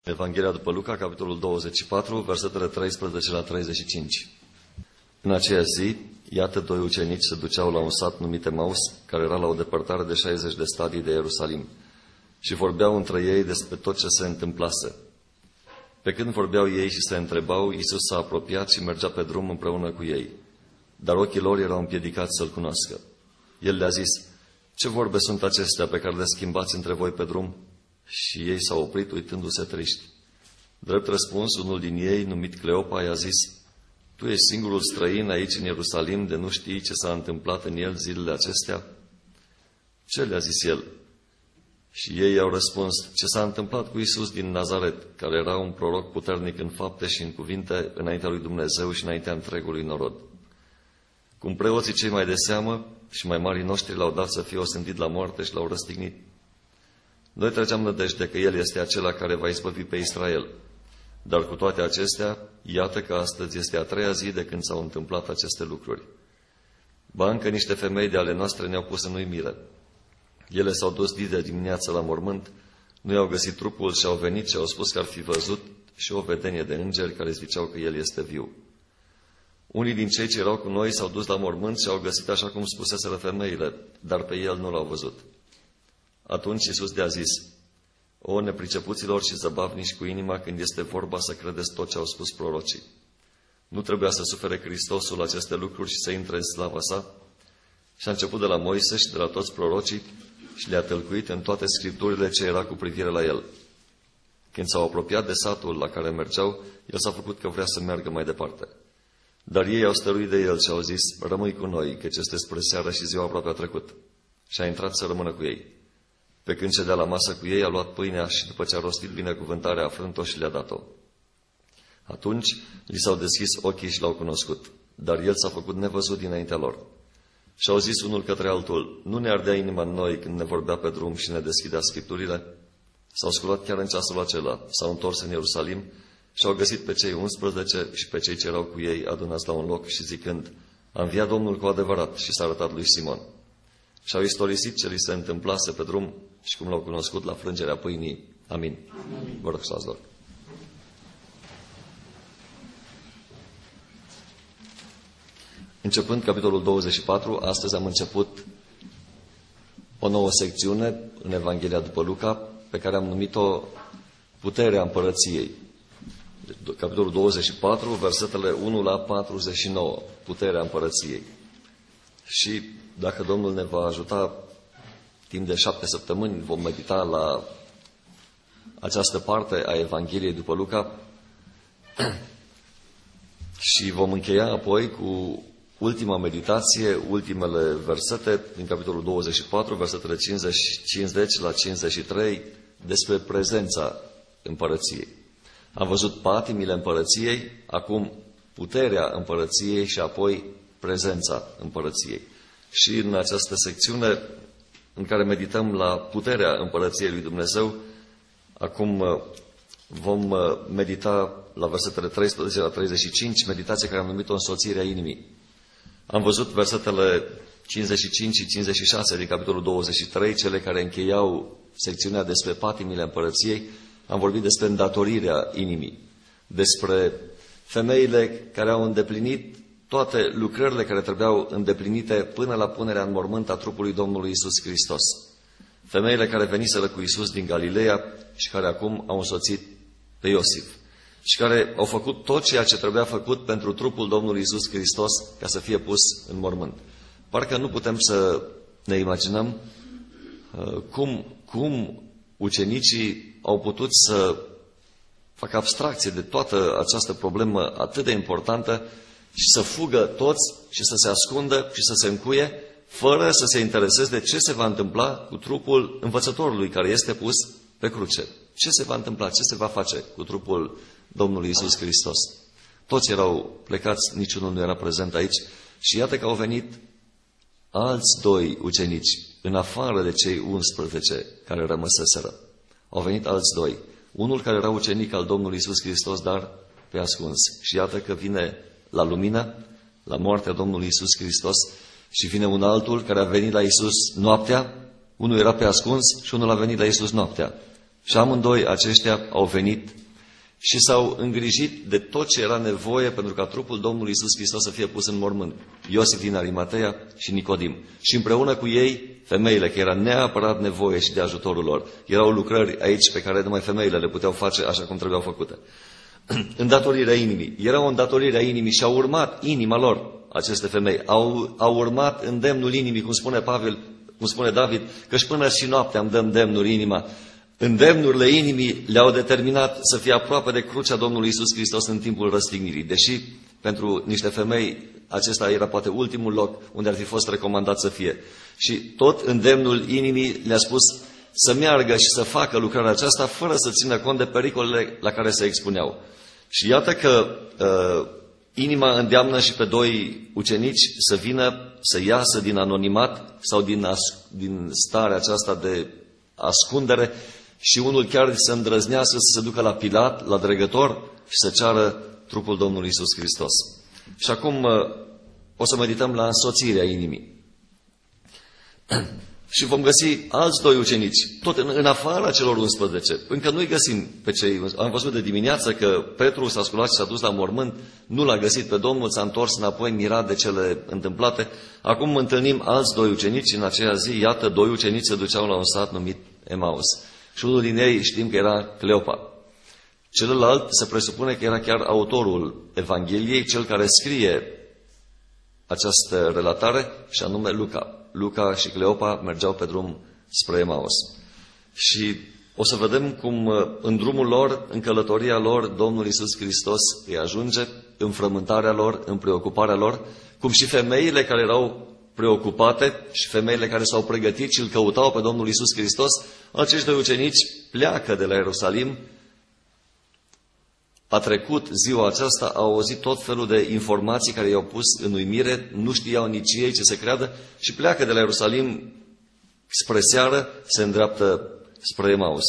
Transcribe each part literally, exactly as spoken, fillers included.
Evanghelia după Luca, capitolul douăzeci și patru, versetele treisprezece la treizeci și cinci. În aceea zi, iată doi ucenici se duceau la un sat numit Emaus, care era la o depărtare de șaizeci de stadii de Ierusalim, și vorbeau între ei despre tot ce se întâmplase. Pe când vorbeau ei și se întrebau, Iisus s-a apropiat și mergea pe drum împreună cu ei, dar ochii lor erau împiedicați să-L cunoască. El le-a zis: ce vorbe sunt acestea pe care le schimbați între voi pe drum? Și ei s-au oprit uitându-se triști. Drept răspuns, unul din ei, numit Cleopa, i-a zis: tu ești singurul străin aici în Ierusalim de nu știi ce s-a întâmplat în el zilele acestea? Ce le-a zis el? Și ei i-au răspuns: ce s-a întâmplat cu Iisus din Nazaret, care era un proroc puternic în fapte și în cuvinte înaintea lui Dumnezeu și înaintea întregului norod. Cum preoții cei mai de seamă și mai marii noștri l-au dat să fie osândit la moarte și l-au răstignit. Noi trăgeam nădejde că El este acela care va izbăvi pe Israel. Dar cu toate acestea, iată că astăzi este a treia zi de când s-au întâmplat aceste lucruri. Ba încă niște femei de ale noastre ne-au pus în uimire. Ele s-au dus de dimineață la mormânt, nu i-au găsit trupul și au venit și au spus că ar fi văzut și o vedenie de îngeri care ziceau că El este viu. Unii din cei ce erau cu noi s-au dus la mormânt și au găsit așa cum spuseseră femeile, dar pe El nu l-au văzut. Atunci Iisus le-a zis: o, nepricepuților și zăbavnici cu inima când este vorba să credeți tot ce au spus prorocii. Nu trebuia să sufere Hristosul aceste lucruri și să intre în slava sa? Și a început de la Moise și de la toți prorocii și le-a tălcuit în toate scripturile ce era cu privire la el. Când s-au apropiat de satul la care mergeau, el s-a făcut că vrea să meargă mai departe. Dar ei au stăruit de el și au zis: rămâi cu noi, căci este spre seară și ziua aproape a trecut. Și a intrat să rămână cu ei. Pe când ședea la masă cu ei, a luat pâinea și după ce a rostit binecuvântarea, a frânt-o și le-a dat-o. Atunci li s-au deschis ochii și l-au cunoscut, dar el s-a făcut nevăzut dinaintea lor. Și au zis unul către altul: nu ne ardea inima în noi când ne vorbea pe drum și ne deschidea scripturile? S-au sculat chiar în ceasul acela, s-au întors în Ierusalim și au găsit pe cei unsprezece și pe cei ce erau cu ei adunați la un loc și zicând: a înviat Domnul cu adevărat și s-a arătat lui Simon. Și au istorisit ce li se întâmplase pe drum și cum l-au cunoscut la frângerea pâinii. Amin. Amin. Vă rog să luați loc. Începând capitolul douăzeci și patru, astăzi am început o nouă secțiune în Evanghelia după Luca, pe care am numit-o Puterea Împărăției. Capitolul douăzeci și patru, versetele unu la patruzeci și nouă, Puterea Împărăției. Și dacă Domnul ne va ajuta, timp de șapte săptămâni vom medita la această parte a Evangheliei după Luca și vom încheia apoi cu ultima meditație, ultimele versete din capitolul douăzeci și patru, versetele cincizeci la cincizeci și trei, despre prezența împărăției. Am văzut patimile împărăției, acum puterea împărăției și apoi prezența împărăției. Și în această secțiune în care medităm la puterea împărăției lui Dumnezeu, acum vom medita la versetele treisprezece la treizeci și cinci, meditație care am numit-o Însoțirea inimii. Am văzut versetele cincizeci și cinci și cincizeci și șase din capitolul douăzeci și trei, cele care încheiau secțiunea despre patimile împărăției. Am vorbit despre îndatorirea inimii, despre femeile care au îndeplinit toate lucrările care trebuiau îndeplinite până la punerea în mormânt a trupului Domnului Iisus Hristos. Femeile care veniseră cu Iisus din Galileea și care acum au însoțit pe Iosif și care au făcut tot ceea ce trebuia făcut pentru trupul Domnului Iisus Hristos ca să fie pus în mormânt. Parcă nu putem să ne imaginăm uh, cum, cum ucenicii au putut să facă abstracție de toată această problemă atât de importantă și să fugă toți și să se ascundă și să se încuie, fără să se intereseze de ce se va întâmpla cu trupul învățătorului care este pus pe cruce. Ce se va întâmpla, ce se va face cu trupul Domnului Iisus Hristos. Toți erau plecați, niciunul nu era prezent aici și iată că au venit alți doi ucenici, în afară de cei unsprezece care rămăseseră. Au venit alți doi. Unul care era ucenic al Domnului Iisus Hristos, dar pe ascuns. Și iată că vine la lumină, la moartea Domnului Iisus Hristos, și vine un altul care a venit la Iisus noaptea. Unul era pe ascuns și unul a venit la Iisus noaptea. Și amândoi aceștia au venit și s-au îngrijit de tot ce era nevoie pentru ca trupul Domnului Iisus Hristos să fie pus în mormânt. Iosif din Arimatea și Nicodim. Și împreună cu ei, femeile, că era neapărat nevoie și de ajutorul lor. Erau lucrări aici pe care numai femeile le puteau face așa cum trebuiau făcute. Îndatorirea inimii. Era o îndatorire a inimii și au urmat inima lor, aceste femei. Au, au urmat îndemnul inimii, cum spune Pavel, cum spune David, că-și până și noaptea îmi dă îndemnuri inima. Îndemnurile inimii le-au determinat să fie aproape de crucea Domnului Iisus Hristos în timpul răstignirii. Deși pentru niște femei acesta era poate ultimul loc unde ar fi fost recomandat să fie. Și tot îndemnul inimii le-a spus să meargă și să facă lucrarea aceasta fără să țină cont de pericolele la care se expuneau. Și iată că uh, inima îndeamnă și pe doi ucenici să vină, să iasă din anonimat sau din, as- din starea aceasta de ascundere și unul chiar să îndrăznească să se ducă la Pilat, la dregător și să ceară trupul Domnului Iisus Hristos. Și acum uh, o să medităm la însoțirea inimii. Și vom găsi alți doi ucenici, tot în, în afara celor unsprezece. Încă nu-i găsim pe cei. Am văzut de dimineață că Petru s-a sculat și s-a dus la mormânt, nu l-a găsit pe Domnul, s-a întors înapoi mirat de cele întâmplate. Acum întâlnim alți doi ucenici în aceea zi. Iată, doi ucenici se duceau la un sat numit Emaus. Și unul din ei știm că era Cleopa. Celălalt se presupune că era chiar autorul Evangheliei, cel care scrie această relatare, și anume Luca. Luca și Cleopa mergeau pe drum spre Emaus. Și o să vedem cum în drumul lor, în călătoria lor, Domnul Iisus Hristos îi ajunge, în frământarea lor, în preocuparea lor, cum și femeile care erau preocupate și femeile care s-au pregătit și îl căutau pe Domnul Iisus Hristos, acești doi ucenici pleacă de la Ierusalim. A trecut ziua aceasta, au auzit tot felul de informații care i-au pus în uimire, nu știau nici ei ce se creadă și pleacă de la Ierusalim spre seară, se îndreaptă spre Emaus.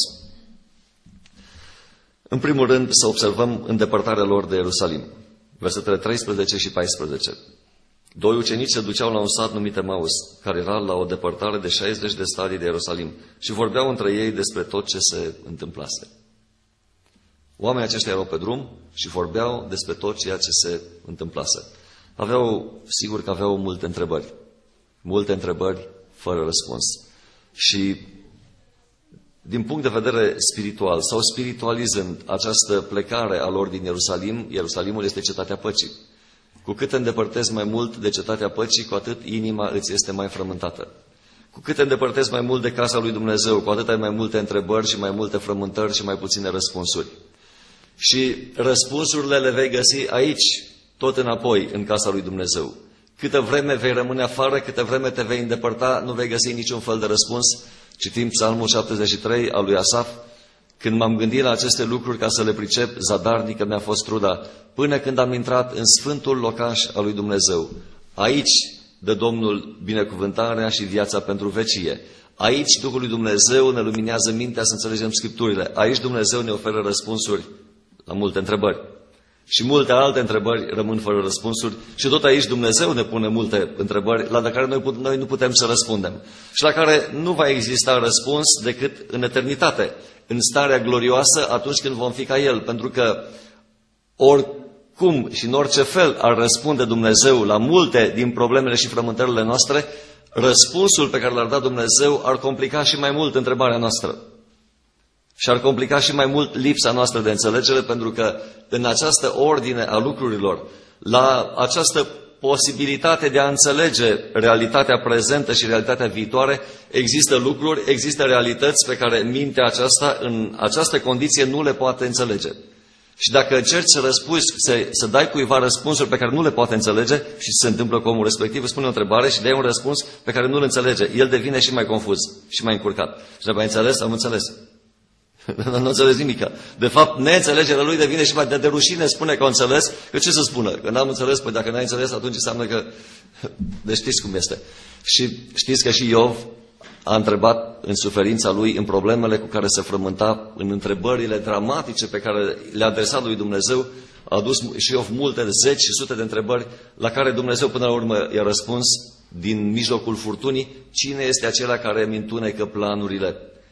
În primul rând să observăm îndepărtarea lor de Ierusalim. Versetele treisprezece și paisprezece. Doi ucenici se duceau la un sat numit Emaus, care era la o depărtare de șaizeci de stadii de Ierusalim și vorbeau între ei despre tot ce se întâmplase. Oamenii aceștia erau pe drum și vorbeau despre tot ceea ce se întâmplase. Aveau, sigur că aveau multe întrebări. Multe întrebări fără răspuns. Și din punct de vedere spiritual, sau spiritualizând această plecare a lor din Ierusalim, Ierusalimul este cetatea păcii. Cu cât te îndepărtezi mai mult de cetatea păcii, cu atât inima îți este mai frământată. Cu cât te îndepărtezi mai mult de casa lui Dumnezeu, cu atât ai mai multe întrebări și mai multe frământări și mai puține răspunsuri. Și răspunsurile le vei găsi aici, tot înapoi, în casa lui Dumnezeu. Câtă vreme vei rămâne afară, câtă vreme te vei îndepărta, nu vei găsi niciun fel de răspuns. Citim Psalmul șaptezeci și trei al lui Asaf. Când m-am gândit la aceste lucruri ca să le pricep, zadarnică mi-a fost truda, până când am intrat în sfântul locaș al lui Dumnezeu. Aici dă Domnul binecuvântarea și viața pentru vecie. Aici Duhul lui Dumnezeu ne luminează mintea să înțelegem Scripturile. Aici Dumnezeu ne oferă răspunsuri la multe întrebări. Și multe alte întrebări rămân fără răspunsuri și tot aici Dumnezeu ne pune multe întrebări la care noi, noi nu putem să răspundem și la care nu va exista răspuns decât în eternitate, în starea glorioasă, atunci când vom fi ca El, pentru că oricum și în orice fel ar răspunde Dumnezeu la multe din problemele și frământările noastre, răspunsul pe care l-ar da Dumnezeu ar complica și mai mult întrebarea noastră. Și ar complica și mai mult lipsa noastră de înțelegere, pentru că în această ordine a lucrurilor, la această posibilitate de a înțelege realitatea prezentă și realitatea viitoare, există lucruri, există realități pe care mintea aceasta, în această condiție, nu le poate înțelege. Și dacă încerci să răspunzi, să, să dai cuiva răspunsuri pe care nu le poate înțelege și se întâmplă cu omul respectiv, îți spune o întrebare și dai un răspuns pe care nu-l înțelege, el devine și mai confuz și mai încurcat. Și dacă ai înțeles, am înțeles. Nu înțeles nimic. De fapt, neînțelegerea lui devine și mai de, de rușine, spune că o înțeles, că ce să spună? Că n-am înțeles, păi dacă n-ai înțeles, atunci înseamnă că... Deci știți cum este. Și știți că și Iov a întrebat în suferința lui, în problemele cu care se frământa, în întrebările dramatice pe care le-a adresat lui Dumnezeu, a adus și Iov multe, zeci și sute de întrebări, la care Dumnezeu până la urmă i-a răspuns din mijlocul furtunii, cine este acela care îmi întunecă planurile?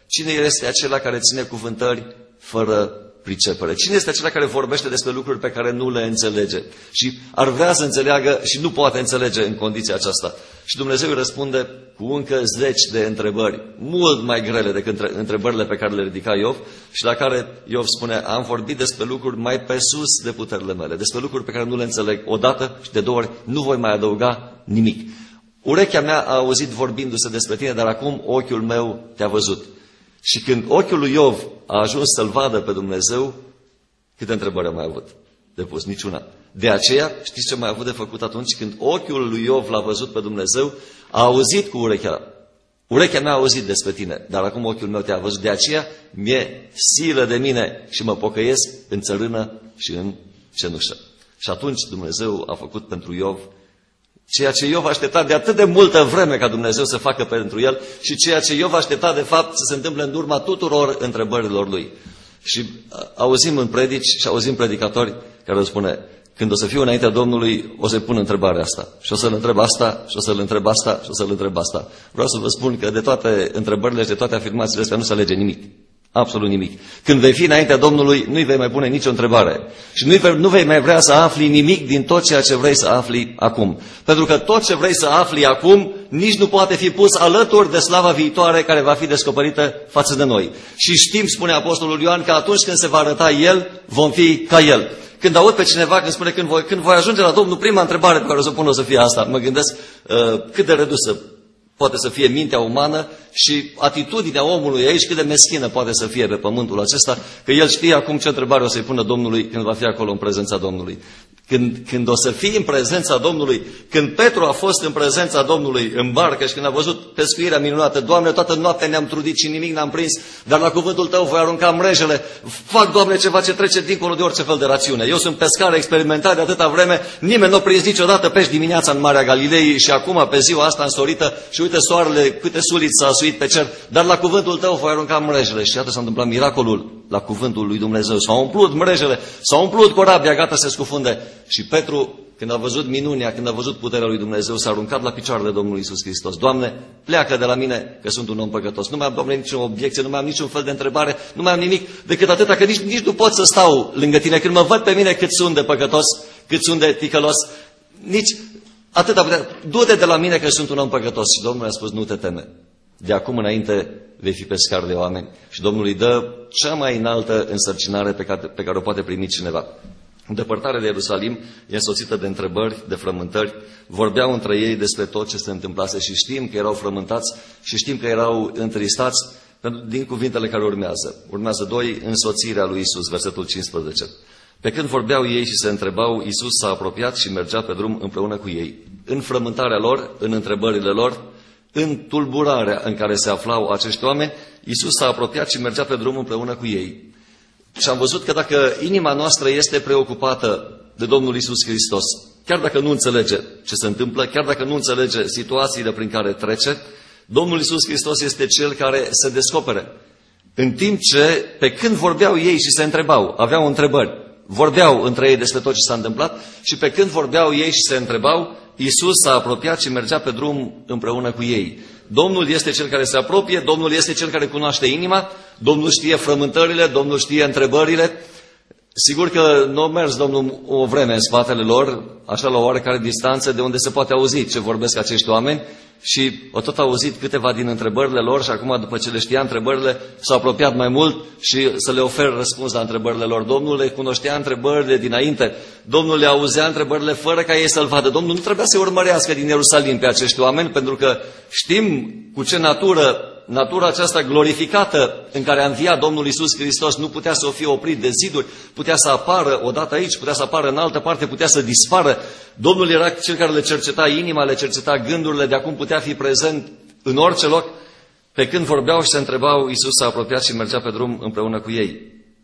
Cine este acela care ține cuvântări fără pricepere? Cine este acela care vorbește despre lucruri pe care nu le înțelege și ar vrea să înțeleagă și nu poate înțelege în condiția aceasta? Și Dumnezeu îi răspunde cu încă zeci de întrebări, mult mai grele decât întrebările pe care le ridica Iov și la care Iov spune: am vorbit despre lucruri mai pe sus de puterile mele, despre lucruri pe care nu le înțeleg odată și de două ori, nu voi mai adăuga nimic. Urechea mea a auzit vorbindu-se despre tine, dar acum ochiul meu te-a văzut. Și când ochiul lui Iov a ajuns să-L vadă pe Dumnezeu, câte întrebări a mai avut de pus? Niciuna. De aceea, știți ce mai a avut de făcut atunci? Când ochiul lui Iov l-a văzut pe Dumnezeu, a auzit cu urechea. Urechea mea a auzit despre tine, dar acum ochiul meu te-a văzut. De aceea mi-e silă de mine și mă pocăiesc în țărână și în cenușă. Și atunci Dumnezeu a făcut pentru Iov ceea ce Iov aștepta de atât de multă vreme ca Dumnezeu să facă pentru el și ceea ce Iov aștepta de fapt să se întâmple în urma tuturor întrebărilor lui. Și auzim în predici și auzim predicatori care îl spune: când o să fiu înaintea Domnului, o să-i pun întrebarea asta. Și o să-l întreb asta, și o să-l întreb asta, și o să-l întreb asta. Vreau să vă spun că de toate întrebările și de toate afirmațiile astea nu se alege nimic. Absolut nimic. Când vei fi înaintea Domnului, nu-i vei mai pune nicio întrebare. Și nu, nu vei mai vrea să afli nimic din tot ceea ce vrei să afli acum. Pentru că tot ce vrei să afli acum, nici nu poate fi pus alături de slava viitoare care va fi descoperită față de noi. Și știm, spune Apostolul Ioan, că atunci când se va arăta El, vom fi ca El. Când aud pe cineva când spune când voi, când voi ajunge la Domnul, prima întrebare pe care o să pun o să fie asta. Mă gândesc uh, cât de redusă poate să fie mintea umană și atitudinea omului aici, cât de meschină poate să fie pe pământul acesta, că el știe acum ce întrebare o să-i pună Domnului când va fi acolo în prezența Domnului. Când, când o să fii în prezența Domnului, când Petru a fost în prezența Domnului în barcă și când a văzut pescuirea minunată: Doamne, toată noaptea ne-am trudit și nimic n-am prins, dar la cuvântul Tău voi arunca mrejele. Fac, Doamne, ceva ce trece dincolo de orice fel de rațiune. Eu sunt pescar experimentat de atâta vreme, nimeni nu a prins niciodată pești dimineața în Marea Galilei și acum pe ziua asta însorită și uite soarele, câte suliți s-a suit pe cer, dar la cuvântul Tău voi arunca mrejele. Și iată s-a întâmplat miracolul la cuvântul lui Dumnezeu. S-au umplut mrejele, s-au umplut corabia, gata să se scufunde. Și Petru, când a văzut minunea, când a văzut puterea lui Dumnezeu, s-a aruncat la picioarele Domnului Iisus Hristos. Doamne, pleacă de la mine că sunt un om păcătos. Nu mai am, Doamne, nicio obiecție, nu mai am niciun fel de întrebare, nu mai am nimic decât atâta că nici, nici nu pot să stau lângă Tine. Când mă văd pe mine cât sunt de păcătos, cât sunt de ticălos, nici atâta putea. Du-te de la mine că sunt un om păcătos. Și Domnul a spus: nu te teme. De acum înainte vei fi pescar de oameni. Și Domnul îi dă cea mai înaltă însărcinare pe care, pe care o poate primi cineva. Depărtarea de Ierusalim e însoțită de întrebări, de frământări. Vorbeau între ei despre tot ce se întâmplase și știm că erau frământați și știm că erau întristați din cuvintele care urmează. Urmează doi, însoțirea lui Isus, versetul cincisprezece. Pe când vorbeau ei și se întrebau, Isus s-a apropiat și mergea pe drum împreună cu ei. În frământarea lor, în întrebările lor, în tulburarea în care se aflau acești oameni, Isus s-a apropiat și mergea pe drum împreună cu ei. Și am văzut că dacă inima noastră este preocupată de Domnul Iisus Hristos, chiar dacă nu înțelege ce se întâmplă, chiar dacă nu înțelege situațiile prin care trece, Domnul Iisus Hristos este Cel care se descopere. În timp ce, pe când vorbeau ei și se întrebau, aveau întrebări, vorbeau între ei despre tot ce s-a întâmplat și pe când vorbeau ei și se întrebau, Iisus s-a apropiat și mergea pe drum împreună cu ei. Domnul este Cel care se apropie, Domnul este Cel care cunoaște inima, Domnul știe frământările, Domnul știe întrebările. Sigur că nu a mers Domnul o vreme în spatele lor, așa la o oarecare distanță de unde se poate auzi ce vorbesc acești oameni și au tot auzit câteva din întrebările lor și acum, după ce le știa întrebările, s-a apropiat mai mult și să le oferă răspuns la întrebările lor. Domnul le cunoștea întrebările dinainte, Domnul le auzea întrebările fără ca ei să-L vadă. Domnul nu trebuia să urmărească din Ierusalim pe acești oameni, pentru că știm cu ce natură, natura aceasta glorificată în care a înviat Domnul Iisus Hristos nu putea să o fie oprit de ziduri, putea să apară odată aici, putea să apară în altă parte, putea să dispară. Domnul era Cel care le cerceta inima, le cerceta gândurile, de acum putea fi prezent în orice loc. Pe când vorbeau și se întrebau, Iisus s-a apropiat și mergea pe drum împreună cu ei.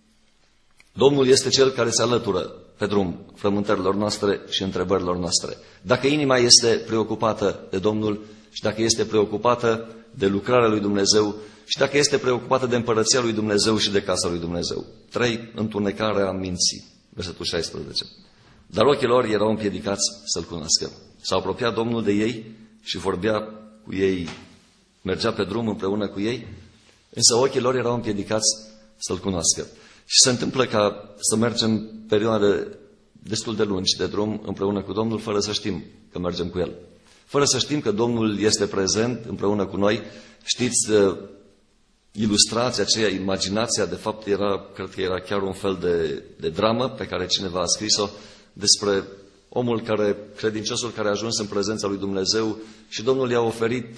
Domnul este Cel care se alătură pe drum frământărilor noastre și întrebărilor noastre. Dacă inima este preocupată de Domnul și dacă este preocupată de lucrarea lui Dumnezeu și dacă este preocupată de împărăția lui Dumnezeu și de casa lui Dumnezeu. trei. Întunecarea minții. Versetul șaisprezece. Dar ochii lor erau împiedicați să-L cunoască. S-a apropiat Domnul de ei și vorbea cu ei, mergea pe drum împreună cu ei însă ochii lor erau împiedicați să-L cunoască. Și se întâmplă ca să mergem perioade destul de lungi de drum împreună cu Domnul, fără să știm că mergem cu El. Fără să știm că Domnul este prezent împreună cu noi. Știți, ilustrația aceea, imaginația, de fapt, era, cred că era chiar un fel de, de dramă pe care cineva a scris-o despre omul care, credinciosul care a ajuns în prezența lui Dumnezeu și Domnul i-a oferit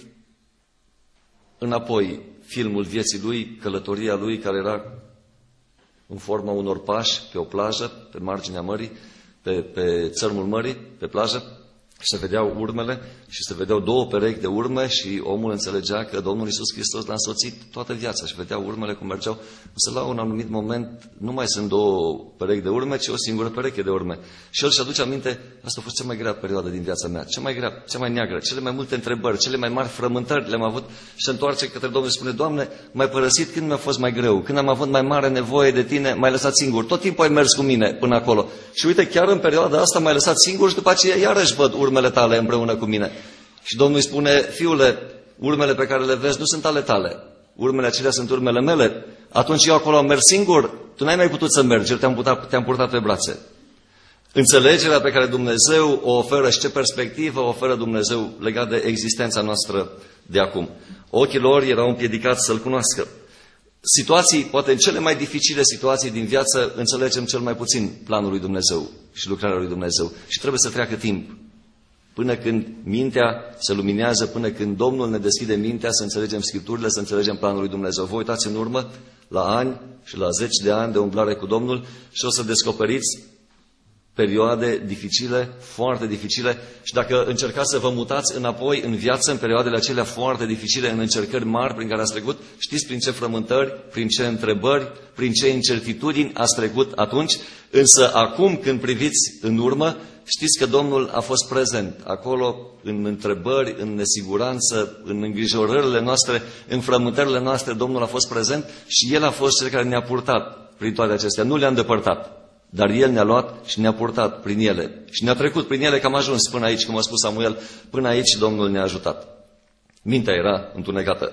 înapoi filmul vieții lui, călătoria lui, care era în forma unor pași pe o plajă, pe marginea mării, pe, pe țărmul mării, pe plajă, și se vedeau urmele și se vedeau două perechi de urme și omul înțelegea că Domnul Iisus Hristos l-a însoțit toată viața și vedea urmele cum mergeau. Însă la un anumit moment nu mai sunt două perechi de urme, ci o singură pereche de urme. Și el își aduce aminte, asta a fost cea mai grea perioadă din viața mea, cea mai grea, cea mai neagră, cele mai multe întrebări, cele mai mari frământări le-am avut și se întoarce către Domnul și spune, Doamne, m-ai părăsit când mi-a fost mai greu, când am avut mai mare nevoie de Tine, m-ai lăsat singur, tot timpul ai mers cu mine până acolo. Și uite, chiar în perioada asta m-ai lăsat singur și după aceea iarăși văd urmele Tale împreună cu mine. Și Domnul îi spune, fiule, urmele pe care le vezi nu sunt ale tale, urmele acelea sunt urmele mele. Atunci eu acolo am mers singur, tu n-ai mai putut să mergi, eu te-am purtat, te-am purtat pe brațe. Înțelegerea pe care Dumnezeu o oferă și ce perspectivă o oferă Dumnezeu legat de existența noastră de acum. Ochii lor erau împiedicați să-L cunoască. Situații, poate în cele mai dificile situații din viață, înțelegem cel mai puțin planul lui Dumnezeu și lucrarea lui Dumnezeu. Și trebuie să treacă timp până când mintea se luminează, până când Domnul ne deschide mintea să înțelegem Scripturile, să înțelegem planul lui Dumnezeu. Vă uitați în urmă la ani și la zeci de ani de umblare cu Domnul și o să descoperiți perioade dificile, foarte dificile, și dacă încercați să vă mutați înapoi în viață, în perioadele acelea foarte dificile, în încercări mari prin care ați trecut, știți prin ce frământări, prin ce întrebări, prin ce incertitudini ați trecut atunci, însă acum când priviți în urmă, știți că Domnul a fost prezent acolo, în întrebări, în nesiguranță, în îngrijorările noastre, în frământările noastre, Domnul a fost prezent și El a fost Cel care ne-a purtat prin toate acestea, nu le-a îndepărtat. Dar El ne-a luat și ne-a purtat prin ele. Și ne-a trecut prin ele că am ajuns până aici, cum a spus Samuel, până aici Domnul ne-a ajutat. Mintea era întunecată.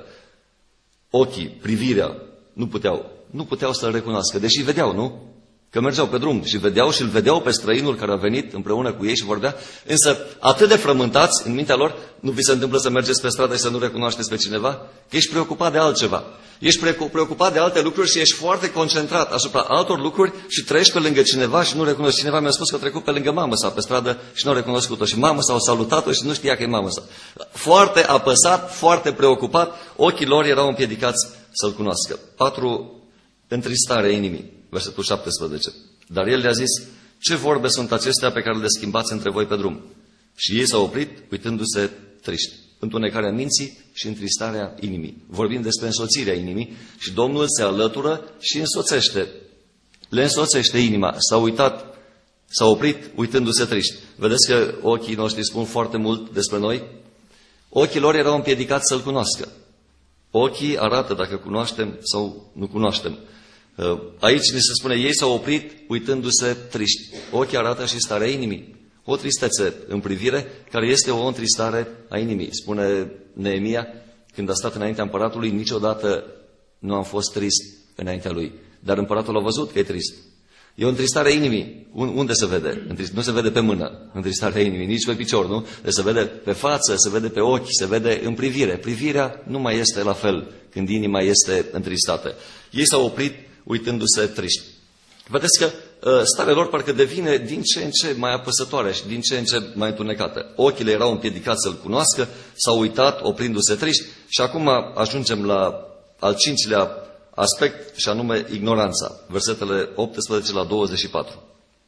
Ochii, privirea, nu puteau, nu puteau să-L recunoască, deși vedeau, nu? Că mergeau pe drum și vedeau și îl vedeau pe străinul care a venit împreună cu ei și vorbea, însă atât de frământați în mintea lor, nu vi se întâmplă să mergeți pe stradă și să nu recunoașteți pe cineva? Că ești preocupat de altceva. Ești preocupat de alte lucruri și ești foarte concentrat asupra altor lucruri și treci pe lângă cineva și nu recunoști. Cineva mi-a spus că a trecut pe lângă mamă sa pe stradă și nu a recunoscut-o. Și mamă sa a salutat-o și nu știa că e mamă sa. Foarte apăsat, foarte preocupat, ochii lor erau împiedicați să-L cunoască. Patru, întristarea inimii. Versetul șaptesprezece. Dar El le-a zis, ce vorbe sunt acestea pe care le schimbați între voi pe drum? Și ei s-au oprit, uitându-se triști. Întunecarea minții și întristarea inimii. Vorbim despre însoțirea inimii și Domnul se alătură și însoțește. Le însoțește inima. S-au uitat, s-au oprit, uitându-se triști. Vedeți că ochii noștri spun foarte mult despre noi? Ochii lor erau împiedicați să-L cunoască. Ochii arată dacă cunoaștem sau nu cunoaștem. Aici ne se spune, ei s-au oprit uitându-se triști. Ochii arată și starea inimii. O tristețe în privire, care este o întristare a inimii. Spune Neemia, când a stat înaintea împăratului, niciodată nu am fost trist înaintea lui. Dar împăratul a văzut că e trist. E o întristare a inimii. Unde se vede? Nu se vede pe mână, întristarea inimii, nici pe picior, nu? Se vede pe față, se vede pe ochi, se vede în privire. Privirea nu mai este la fel când inima este întristată. Ei s-au oprit uitându-se triști. Vedeți că uh, starea lor parcă devine din ce în ce mai apăsătoare și din ce în ce mai întunecată. Ochile erau împiedicați să-L cunoască, s-au uitat oprindu-se triști și acum ajungem la al cincilea aspect și anume ignoranța. Versetele optsprezece la douăzeci și patru.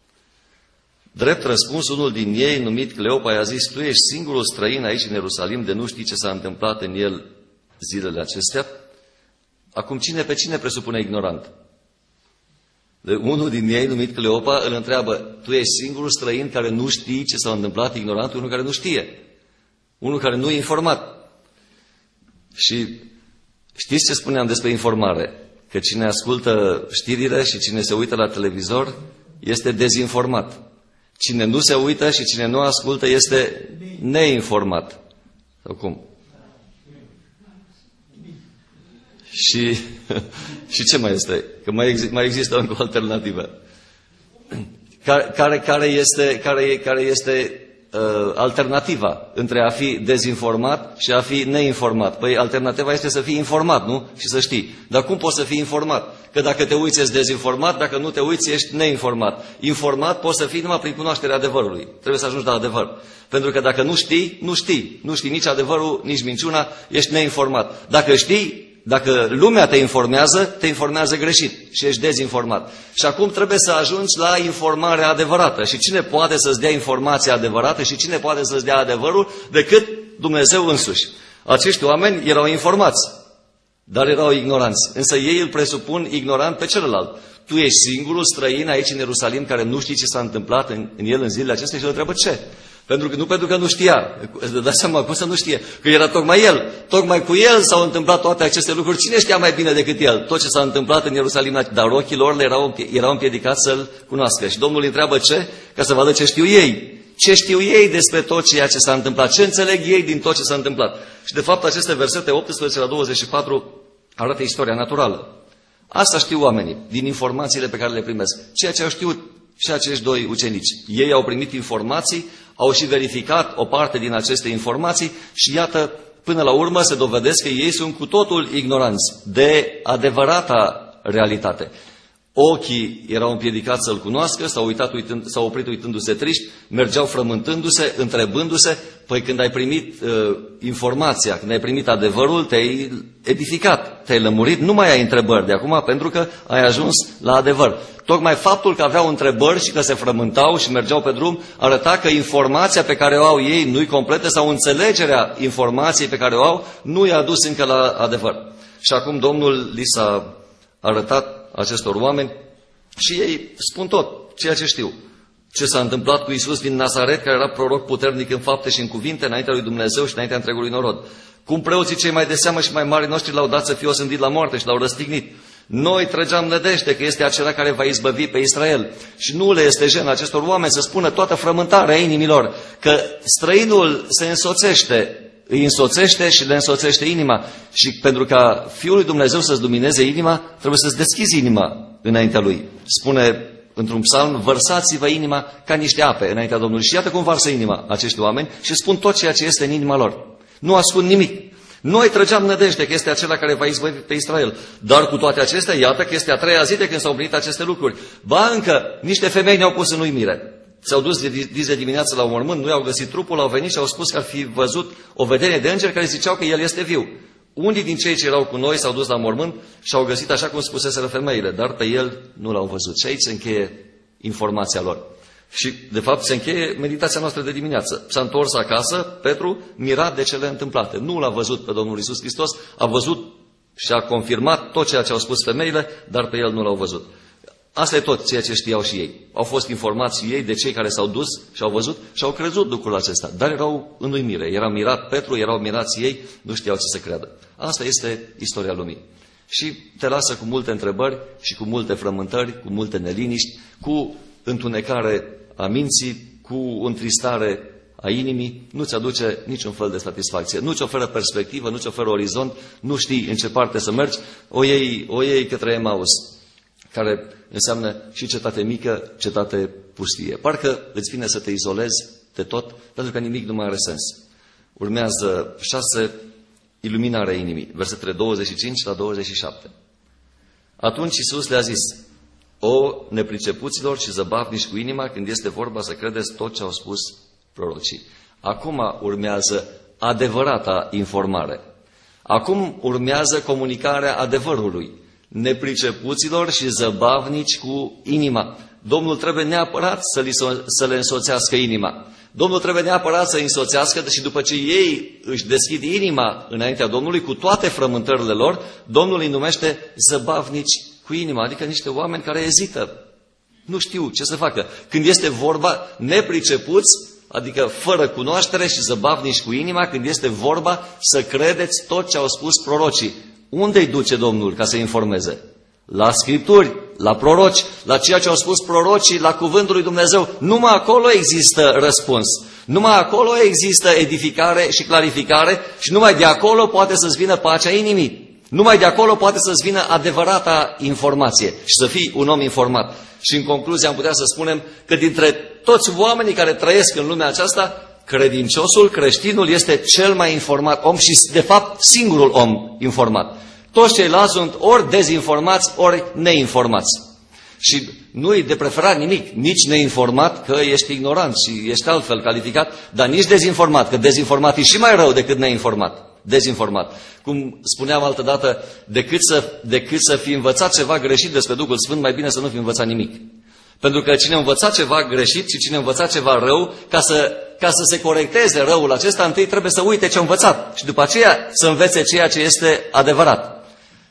Drept răspuns, unul din ei, numit Cleopa, i-a zis, tu ești singurul străin aici în Ierusalim de nu știi ce s-a întâmplat în el zilele acestea? Acum cine pe cine presupune ignorant? De unul din ei, numit Cleopa, îl întreabă, tu ești singurul străin care nu știi ce s-a întâmplat, ignorant, unul care nu știe, unul care nu e informat. Și știți ce spuneam despre informare? Că cine ascultă știrile și cine se uită la televizor este dezinformat. Cine nu se uită și cine nu ascultă este neinformat. Sau cum? Și, și ce mai este? Că mai, exi, mai există încă o alternativă. Care, care, care este, care, care este uh, alternativa între a fi dezinformat și a fi neinformat? Păi alternativa este să fii informat, nu? Și să știi. Dar cum poți să fii informat? Că dacă te uiți, ești dezinformat, dacă nu te uiți, ești neinformat. Informat poți să fii numai prin cunoașterea adevărului. Trebuie să ajungi la adevăr. Pentru că dacă nu știi, nu știi. Nu știi nici adevărul, nici minciuna, ești neinformat. Dacă știi, dacă lumea te informează, te informează greșit și ești dezinformat. Și acum trebuie să ajungi la informarea adevărată. Și cine poate să-ți dea informația adevărată și cine poate să-ți dea adevărul decât Dumnezeu însuși. Acești oameni erau informați, dar erau ignoranți. Însă ei îl presupun ignorant pe celălalt. Tu ești singurul străin aici în Ierusalim care nu știi ce s-a întâmplat în, în el în zilele acestea și îl întreabă ce? Pentru că, nu pentru că nu știa. Îți dați seama cum să nu știe? Că era tocmai el. Tocmai cu el s-au întâmplat toate aceste lucruri. Cine știa mai bine decât el? Tot ce s-a întâmplat în Ierusalim. Dar ochii lor le erau, erau împiedicați să-l cunoască. Și Domnul îi întreabă ce? Ca să vadă ce știu ei. Ce știu ei despre tot ceea ce s-a întâmplat? Ce înțeleg ei din tot ce s-a întâmplat? Și de fapt aceste versete optsprezece la douăzeci și patru arată istoria naturală. Asta știu oamenii din informațiile pe care le primesc. Ceea ce au știut și acești doi ucenici. Ei au primit informații, au și verificat o parte din aceste informații și iată, până la urmă se dovedesc că ei sunt cu totul ignoranți de adevărata realitate. Ochii erau împiedicați să-L cunoască, s-au, uitat, uitând, s-au oprit uitându-se triști, mergeau frământându-se, întrebându-se. Păi când ai primit uh, informația, când ai primit adevărul, te-ai edificat, te-ai lămurit, nu mai ai întrebări de acum pentru că ai ajuns la adevăr. Tocmai faptul că aveau întrebări și că se frământau și mergeau pe drum arăta că informația pe care o au ei nu-i completă sau înțelegerea informației pe care o au nu i-a dus încă la adevăr. Și acum Domnul li s-a arătat acestor oameni și ei spun tot ceea ce știu. Ce s-a întâmplat cu Iisus din Nazaret, care era proroc puternic în fapte și în cuvinte, înaintea lui Dumnezeu și înaintea întregului norod. Cum preoții cei mai de seamă și mai mari noștri l-au dat să fie osândit la moarte și l-au răstignit. Noi trăgeam nădejde că este acela care va izbăvi pe Israel. Și nu le este jenă acestor oameni să spună toată frământarea inimilor, că străinul se însoțește, îi însoțește și le însoțește inima. Și pentru ca Fiul lui Dumnezeu să-ți lumineze inima, trebuie să-ți deschizi inima înaintea Lui. Spune într-un psalm, vărsați-vă inima ca niște ape înaintea Domnului. Și iată cum varsă inima acești oameni și spun tot ceea ce este în inima lor. Nu ascund nimic. Noi trăgeam nădejde că este acela care va izbăvi pe Israel. Dar cu toate acestea, iată că este a treia zi de când s-au împlinit aceste lucruri. Ba încă, niște femei ne-au pus în uimire. S-au dus de, de dimineață la un mormânt, nu i-au găsit trupul, au venit și au spus că ar fi văzut o vedenie de îngeri care ziceau că el este viu. Unii din cei ce erau cu noi s-au dus la mormânt și au găsit așa cum spuseseră femeile, dar pe el nu l-au văzut. Și aici se încheie informația lor. Și, de fapt, se încheie meditația noastră de dimineață. S-a întors acasă, Petru, mirat de cele întâmplate. Nu l-a văzut pe Domnul Iisus Hristos, a văzut și a confirmat tot ceea ce au spus femeile, dar pe el nu l-au văzut. Asta e tot ceea ce știau și ei. Au fost informați ei de cei care s-au dus și au văzut și au crezut lucrul acesta. Dar erau în uimire. Era mirat Petru, erau mirați ei, nu știau ce să creadă. Asta este istoria lumii. Și te lasă cu multe întrebări și cu multe frământări, cu multe neliniști, cu întunecare a minții, cu întristare a inimii, nu-ți aduce niciun fel de satisfacție. Nu-ți oferă perspectivă, nu-ți oferă orizont, nu știi în ce parte să mergi, o iei, o iei către Emaus, care înseamnă și cetate mică, cetate pustie. Parcă îți vine să te izolezi de tot, pentru că nimic nu mai are sens. Urmează șase, iluminarea inimii, versetele douăzeci și cinci la douăzeci și șapte. Atunci Iisus le-a zis: o nepricepuților și zăbavnici cu inima, când este vorba să credeți tot ce au spus prorocii. Acum urmează adevărata informare. Acum urmează comunicarea adevărului. Nepricepuților și zăbavnici cu inima. Domnul trebuie neapărat să, li, să le însoțească inima. Domnul trebuie neapărat să îi însoțească și după ce ei își deschid inima înaintea Domnului, cu toate frământările lor, Domnul îi numește zăbavnici cu inima, adică niște oameni care ezită. Nu știu ce să facă. Când este vorba, nepricepuți, adică fără cunoaștere, și zăbavnici cu inima, când este vorba să credeți tot ce au spus prorocii. Unde îi duce Domnul ca să informeze? La Scripturi, la proroci, la ceea ce au spus prorocii, la cuvântul lui Dumnezeu. Numai acolo există răspuns. Numai acolo există edificare și clarificare și numai de acolo poate să-ți vină pacea inimii. Numai de acolo poate să-ți vină adevărata informație și să fii un om informat. Și în concluzie am putea să spunem că dintre toți oamenii care trăiesc în lumea aceasta, credinciosul, creștinul, este cel mai informat om și, de fapt, singurul om informat. Toți ceilalți sunt ori dezinformați, ori neinformați. Și nu-i de preferat nimic, nici neinformat, că ești ignorant și ești altfel calificat, dar nici dezinformat, că dezinformat e și mai rău decât neinformat. Dezinformat. Cum spuneam altădată, decât să, decât să fi învățat ceva greșit despre Duhul Sfânt, mai bine să nu fi învățat nimic. Pentru că cine a învățat ceva greșit și cine a învățat ceva rău, ca să, ca să se corecteze răul acesta, întâi trebuie să uite ce a învățat și după aceea să învețe ceea ce este adevărat.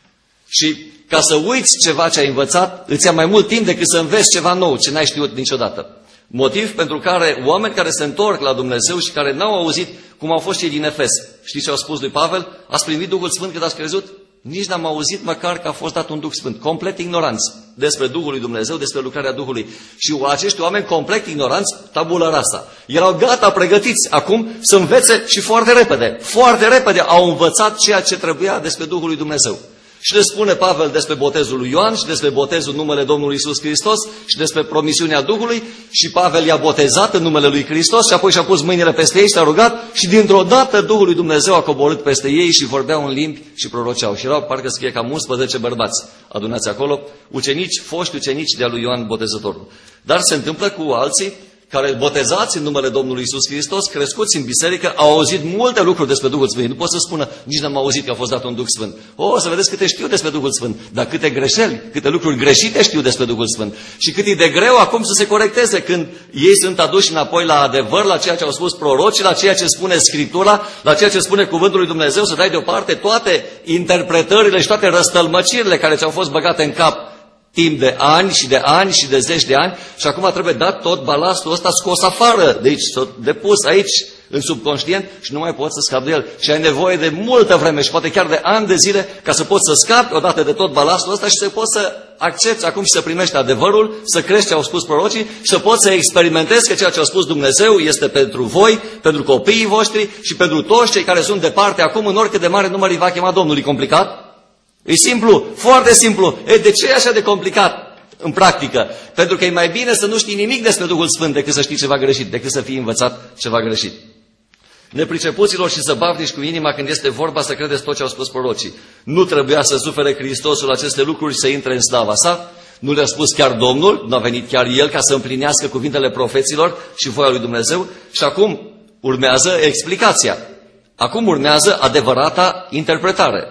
Și ca să uiți ceva ce ai învățat, îți ia mai mult timp decât să înveți ceva nou, ce n-ai știut niciodată. Motiv pentru care oameni care se întorc la Dumnezeu și care n-au auzit, cum au fost cei din Efes. Știți ce au spus lui Pavel? Ați primit Duhul Sfânt când ați crezut? Nici n-am auzit măcar că a fost dat un Duh Sfânt. Complet ignoranți despre Duhul lui Dumnezeu, despre lucrarea Duhului. Și acești oameni complet ignoranți, tabula rasa. Erau gata, pregătiți acum să învețe și foarte repede. Foarte repede au învățat ceea ce trebuia despre Duhul lui Dumnezeu. Și le spune Pavel despre botezul lui Ioan și despre botezul în numele Domnului Iisus Hristos și despre promisiunea Duhului și Pavel i-a botezat în numele lui Hristos și apoi și-a pus mâinile peste ei și s-a rugat și dintr-o dată Duhul lui Dumnezeu a coborât peste ei și vorbeau în limbi și proroceau. Și erau, parcă scrie, cam unsprezece bărbați adunați acolo, ucenici, foști ucenici de-a lui Ioan Botezătorul. Dar se întâmplă cu alții care botezați în numele Domnului Iisus Hristos, crescuți în biserică, au auzit multe lucruri despre Duhul Sfânt. Nu pot să spună, nici n-am auzit că a fost dat un Duh Sfânt. O, să vedeți câte știu despre Duhul Sfânt, dar câte greșeli, câte lucruri greșite știu despre Duhul Sfânt. Și cât e de greu acum să se corecteze când ei sunt aduși înapoi la adevăr, la ceea ce au spus prorocii, la ceea ce spune Scriptura, la ceea ce spune Cuvântul lui Dumnezeu, să dai deoparte toate interpretările și toate răstălmăcirile care ți-au fost băgate în cap timp de ani și de ani și de zeci de ani și acum trebuie dat tot balastul ăsta scos afară de aici, depus aici în subconștient și nu mai poți să scapi de el. Și ai nevoie de multă vreme și poate chiar de ani de zile ca să poți să scapi odată de tot balastul ăsta și să poți să accepti acum și să primești adevărul, să crești ce au spus prorocii și să poți să experimentezi că ceea ce a spus Dumnezeu este pentru voi, pentru copiii voștri și pentru toți cei care sunt departe acum, în oricât de mare număr îi va chema Domnul. E complicat? E simplu, foarte simplu. E, de ce e așa de complicat în practică? Pentru că e mai bine să nu știi nimic despre Duhul Sfânt decât să știi ceva greșit, decât să fii învățat ceva greșit. Nepricepuților și zăbavnici cu inima când este vorba să credeți tot ce au spus prorocii. Nu trebuia să sufere Hristosul aceste lucruri și să intre în slava sa? Nu le-a spus chiar Domnul? Nu a venit chiar El ca să împlinească cuvintele profeților și voia lui Dumnezeu? Și acum urmează explicația. Acum urmează adevărata interpretare.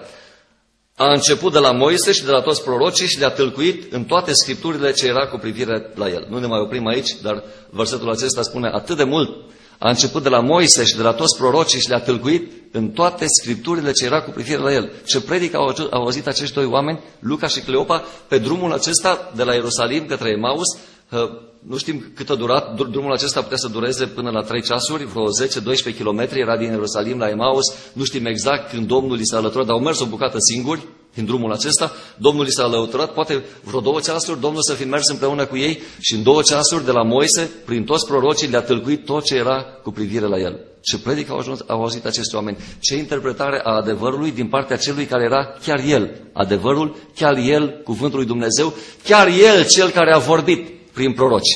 A început de la Moise și de la toți prorocii și le-a tâlcuit în toate scripturile ce era cu privire la el. Nu ne mai oprim aici, dar versetul acesta spune atât de mult. A început de la Moise și de la toți prorocii și le-a tâlcuit în toate scripturile ce era cu privire la el. Ce predică au, au auzit acești doi oameni, Luca și Cleopa, pe drumul acesta de la Ierusalim către Emaus. Nu știm cât a durat, drumul acesta putea să dureze până la trei ceasuri, vreo zece doisprezece kilometri, era din Ierusalim la Emaus, nu știm exact când Domnul li s-a alăturat, dar au mers o bucată singuri din drumul acesta, Domnul li s-a alăturat, poate vreo două ceasuri, Domnul să fi mers împreună cu ei și în două ceasuri de la Moise, prin toți prorocii, le-a tâlcuit tot ce era cu privire la el. Ce predică au, ajuns, au auzit acești oameni? Ce interpretare a adevărului din partea celui care era chiar el, adevărul, chiar el, cuvântul lui Dumnezeu, chiar el, cel care a vorbit prin proroci.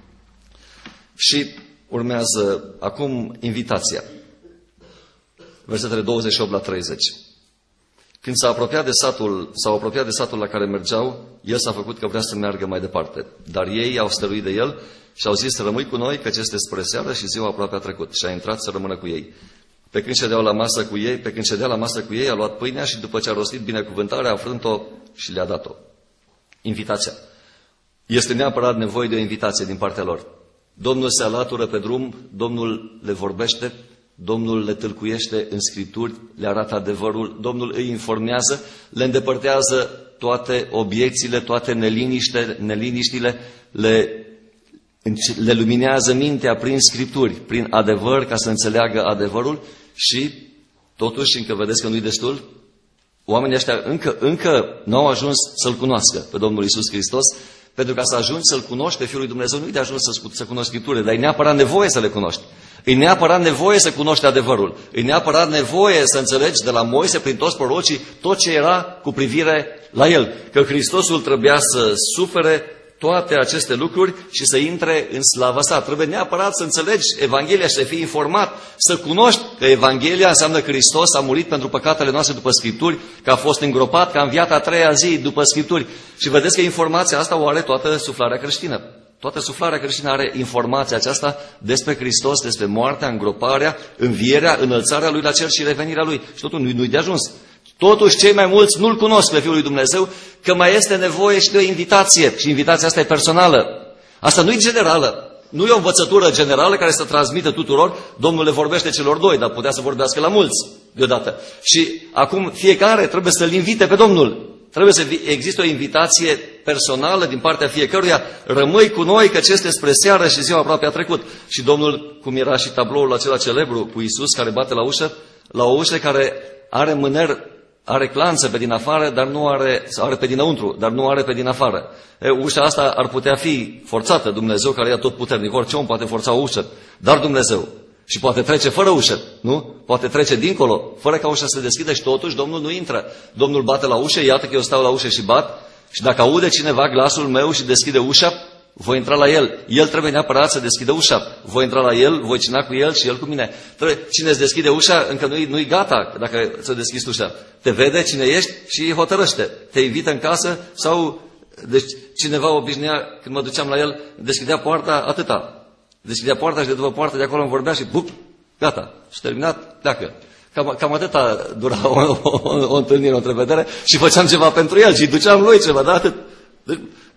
Și urmează acum invitația. Versetele douăzeci și opt la treizeci. Când s-a apropiat de satul, s-au apropiat de satul la care mergeau, el s-a făcut că vrea să meargă mai departe. Dar ei au stăruit de el și au zis să rămâi cu noi, căci este spre seară și ziua aproape a trecut. Și a intrat să rămână cu ei. Pe când ședeau la masă cu ei, pe când ședea la masă cu ei, a luat pâinea și după ce a rostit binecuvântarea, a frânt-o și le-a dat-o. Invitația. Este neapărat nevoie de o invitație din partea lor. Domnul se alătură pe drum, Domnul le vorbește, Domnul le tâlcuiește în Scripturi, le arată adevărul, Domnul îi informează, le îndepărtează toate obiecțiile, toate neliniștile, le, le luminează mintea prin Scripturi, prin adevăr, ca să înțeleagă adevărul și totuși, încă vedeți că nu-i destul, oamenii ăștia încă, încă nu au ajuns să-L cunoască pe Domnul Iisus Hristos. Pentru ca să ajungi să-L cunoști pe Fiul lui Dumnezeu, nu-i de ajuns să, să cunoști Scripturile, dar e neapărat nevoie să le cunoști. E neapărat nevoie să cunoști adevărul. E neapărat nevoie să înțelegi de la Moise, prin toți prorocii, tot ce era cu privire la el. Că Hristosul trebuia să sufere toate aceste lucruri și să intre în slava sa. Trebuie neapărat să înțelegi Evanghelia și să fii informat, să cunoști că Evanghelia înseamnă că Hristos a murit pentru păcatele noastre după Scripturi, că a fost îngropat, că a înviat a treia zi după Scripturi. Și vedeți că informația asta o are toată suflarea creștină. Toată suflarea creștină are informația aceasta despre Hristos, despre moartea, îngroparea, învierea, înălțarea Lui la cer și revenirea Lui. Și totul nu-i de ajuns. Totuși, cei mai mulți nu-L cunosc pe Fiul lui Dumnezeu, că mai este nevoie și de o invitație. Și invitația asta e personală. Asta nu e generală. Nu e o învățătură generală care să transmită tuturor. Domnul le vorbește celor doi, dar putea să vorbească la mulți deodată. Și acum fiecare trebuie să-L invite pe Domnul. Trebuie să existe o invitație personală din partea fiecăruia. Rămâi cu noi, că ce este spre seară și ziua aproape a trecut. Și Domnul, cum era și tabloul acela celebru cu Iisus care bate la ușă, la o ușă care are mâner, are clanță pe din afară, dar nu are, are pe dinăuntru, dar nu are pe din afară. E, ușa asta ar putea fi forțată. Dumnezeu, care e tot puternic, orice om poate forța o ușă, dar Dumnezeu. Și poate trece fără ușă, nu? Poate trece dincolo, fără ca ușa să se deschidă și totuși Domnul nu intră. Domnul bate la ușă, iată că eu stau la ușă și bat și dacă aude cineva glasul meu și deschide ușa, voi intra la el. El trebuie neapărat să deschidă ușa. Voi intra la el, voi cina cu el și el cu mine. Cine îți deschide ușa, încă nu-i, nu-i gata dacă ți-o deschizi ușa. Te vede cine ești și hotărăște. Te invită în casă sau... Deci cineva obișnuia, când mă duceam la el, deschidea poarta, atâta. Deschidea poarta și de după poartă de acolo îmi vorbea și bup, gata. Și terminat, pleacă. Cam, cam atâta dura o, o, o întâlnire, o întrevedere și făceam ceva pentru el și duceam lui ceva, dar atât. Deci,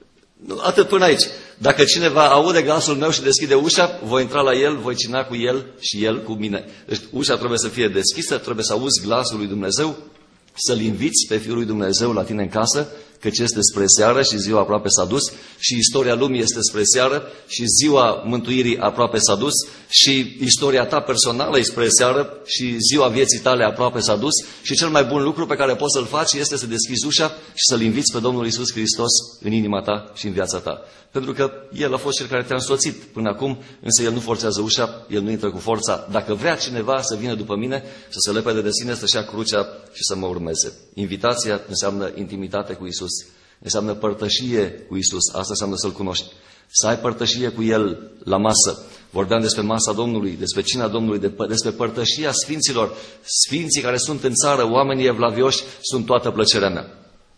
atât până aici. Dacă cineva aude glasul meu și deschide ușa, voi intra la el, voi cina cu el și el cu mine. Deci ușa trebuie să fie deschisă, trebuie să auzi glasul lui Dumnezeu, să-L inviți pe Fiul lui Dumnezeu la tine în casă, căci este spre seară și ziua aproape s-a dus și istoria lumii este spre seară și ziua mântuirii aproape s-a dus și istoria ta personală e spre seară și ziua vieții tale aproape s-a dus și cel mai bun lucru pe care poți să-l faci este să deschizi ușa și să-L inviți pe Domnul Iisus Hristos în inima ta și în viața ta. Pentru că El a fost Cel care te-a însoțit până acum, însă El nu forțează ușa, El nu intră cu forța. Dacă vrea cineva să vină după mine, să se lepede de sine, să-și ia crucea și să mă urmeze. Invitația înseamnă intimitate cu Iisus. Înseamnă părtășie cu Iisus. Asta înseamnă să-L cunoști. Să ai părtășie cu El la masă. Vorbeam despre masa Domnului, despre cina Domnului, despre părtășia Sfinților. Sfinții care sunt în țară, oamenii evlavioși, sunt toată plăcerea mea.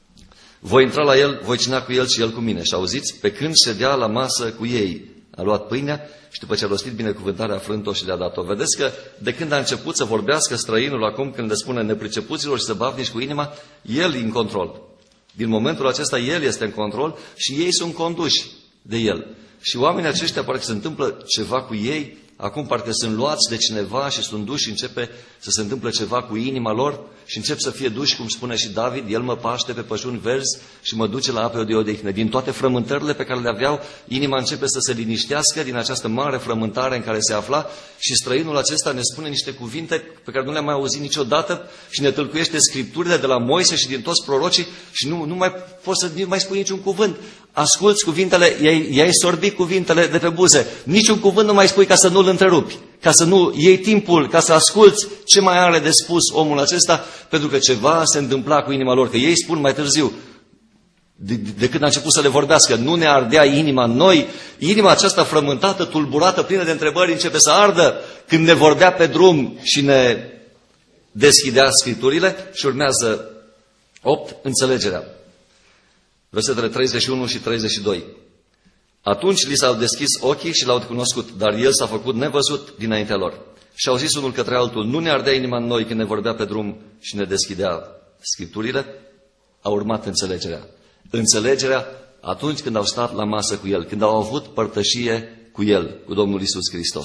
Voi intra la El, voi cina cu El și El cu mine. Și auziți, pe când ședea la masă cu ei, a luat pâinea și după ce a rostit binecuvântarea, a frânt-o și le-a dat-o. Vedeți că de când a început să vorbească străinul, acum când le spune nepricepuților și zăbavnici cu inima, El e în control. Din momentul acesta El este în control și ei sunt conduși de El. Și oamenii aceștia parcă se întâmplă ceva cu ei, acum parcă sunt luați de cineva și sunt duși și începe să se întâmple ceva cu inima lor și încep să fie duși, cum spune și David, El mă paște pe pășuni verzi și mă duce la ape de odihnă. Din toate frământările pe care le aveau, inima începe să se liniștească din această mare frământare în care se afla și străinul acesta ne spune niște cuvinte pe care nu le-am mai auzit niciodată și ne tâlcuiește scripturile de la Moise și din toți prorocii și nu, nu mai poți să nu mai spui niciun cuvânt. Asculți cuvintele, i-ai, i-ai sorbit cuvintele de pe buze. Niciun cuvânt nu mai spui ca să nu-l întrerupi, ca să nu iei timpul, ca să asculți ce mai are de spus omul acesta, pentru că ceva se întâmpla cu inima lor, că ei spun mai târziu, de, de când a început să le vorbească, nu ne ardea inima în noi, inima aceasta frământată, tulburată, plină de întrebări, începe să ardă când ne vorbea pe drum și ne deschidea Scripturile și urmează opt, înțelegerea. Versetele treizeci și unu și treizeci și doi. Atunci li s-au deschis ochii și l-au cunoscut, dar El s-a făcut nevăzut dinaintea lor. Și au zis unul către altul, nu ne ardea inima în noi când ne vorbea pe drum și ne deschidea Scripturile? A urmat înțelegerea. Înțelegerea atunci când au stat la masă cu El, când au avut părtășie cu El, cu Domnul Iisus Hristos.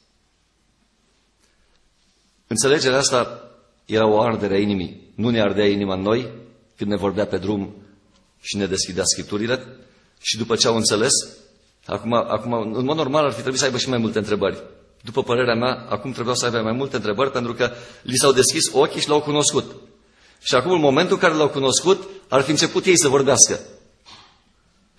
Înțelegerea asta era o ardere a inimii. Nu ne ardea inima în noi când ne vorbea pe drum și ne deschidea Scripturile. Și după ce au înțeles, acum, acum, în mod normal ar fi trebuit să aibă și mai multe întrebări. După părerea mea, acum trebuia să aibă mai multe întrebări, pentru că li s-au deschis ochii și l-au cunoscut. Și acum, în momentul în care l-au cunoscut, ar fi început ei să vorbească.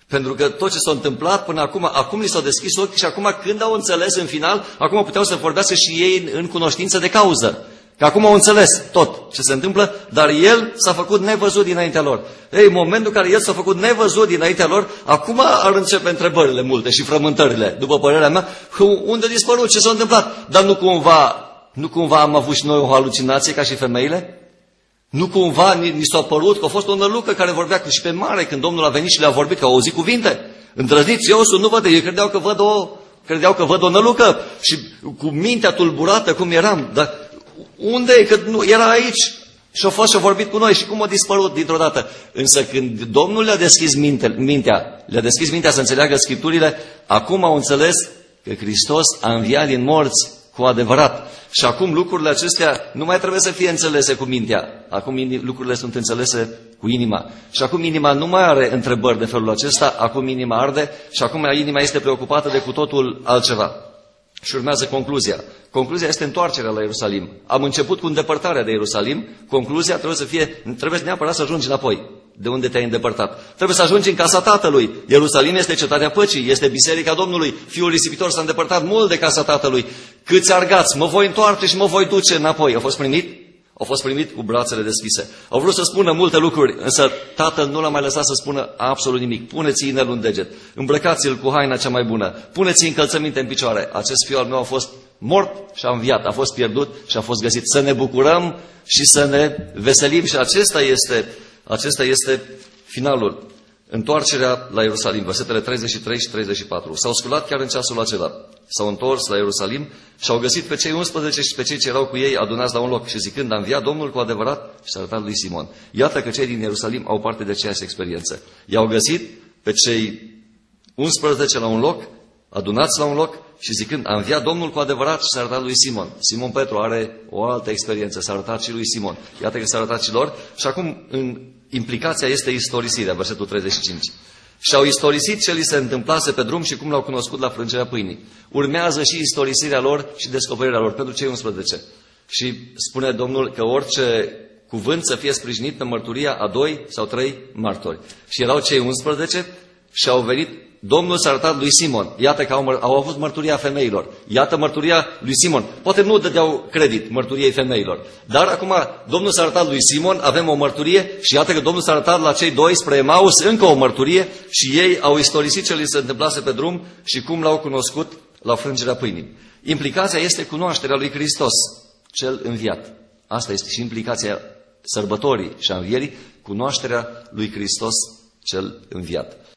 Pentru că tot ce s-a întâmplat până acum, acum li s-au deschis ochii și acum când au înțeles în final, acum puteau să vorbească și ei în cunoștință de cauză. Că acum au înțeles tot ce se întâmplă, dar el s-a făcut nevăzut dinaintea lor. Ei, în momentul în care el s-a făcut nevăzut dinaintea lor, acum ar începe întrebările multe și frământările. După părerea mea, unde a dispărut, ce s-a întâmplat? Dar nu cumva, nu cumva am avut și noi o halucinație ca și femeile? Nu cumva ni, ni s-a părut că a fost o nălucă care vorbea și pe mare când Domnul a venit și le-a vorbit, că au auzit cuvinte. Îndrăzniți, eu sunt, nu văd, ei credeau că văd o, credeau că văd o nălucă și cu mintea tulburată cum eram. Dar unde e? Că nu, era aici și a fost și a vorbit cu noi și cum a dispărut dintr-o dată. Însă când Domnul le-a deschis minte, mintea, le-a deschis mintea să înțeleagă Scripturile, acum au înțeles că Hristos a înviat din morți cu adevărat. Și acum lucrurile acestea nu mai trebuie să fie înțelese cu mintea. Acum lucrurile sunt înțelese cu inima. Și acum inima nu mai are întrebări de felul acesta, acum inima arde și acum inima este preocupată de cu totul altceva. Și urmează concluzia. Concluzia este întoarcerea la Ierusalim. Am început cu îndepărtarea de Ierusalim, concluzia trebuie să fie, trebuie neapărat să ajungi înapoi, de unde te-ai îndepărtat. Trebuie să ajungi în casa Tatălui. Ierusalim este cetatea păcii, este biserica Domnului. Fiul risipitor s-a îndepărtat mult de casa Tatălui. Câți argați, mă voi întoarce și mă voi duce înapoi. Au fost primit? Au fost primit cu brațele deschise. Au vrut să spună multe lucruri, însă Tatăl nu l-a mai lăsat să spună absolut nimic. Puneți inelul în deget, îmbrăcați-l cu haina cea mai bună, puneți-i încălțăminte în picioare. Acest fiu al meu a fost mort și a înviat, a fost pierdut și a fost găsit. Să ne bucurăm și să ne veselim și acesta este, acesta este finalul. Întoarcerea la Ierusalim, versetele treizeci și trei și treizeci și patru. S-au sculat chiar în ceasul acela. S-au întors la Ierusalim și au găsit pe cei unsprezece și pe cei ce erau cu ei adunați la un loc. Și zicând, a înviat Domnul cu adevărat, și s-a arătat lui Simon. Iată că cei din Ierusalim au parte de aceeași experiență. I-au găsit pe cei unsprezece la un loc, adunați la un loc și zicând, a înviat Domnul cu adevărat și s-a arătat lui Simon. Simon Petru are o altă experiență, s-a arătat și lui Simon. Iată că s-a arătat și lor și acum în implicația este istorisirea, versetul treizeci și cinci. Și au istorisit ce li se întâmplase pe drum și cum l-au cunoscut la frângerea pâinii. Urmează și istorisirea lor și descoperirea lor pentru cei unsprezece. Și spune Domnul că orice cuvânt să fie sprijinit pe mărturia a doi sau trei martori. Și erau cei unsprezece și au venit, Domnul s-a arătat lui Simon. Iată că au, au avut mărturia femeilor. Iată mărturia lui Simon. Poate nu dădeau credit mărturiei femeilor. Dar acum Domnul s-a arătat lui Simon, avem o mărturie și iată că Domnul s-a arătat la cei doi spre Emaus, încă o mărturie și ei au istorisit ce li se întâmplase pe drum și cum l-au cunoscut la frângerea pâinii. Implicația este cunoașterea lui Hristos, cel înviat. Asta este și implicația sărbătorii și a învierii, cunoașterea lui Hristos, cel înviat.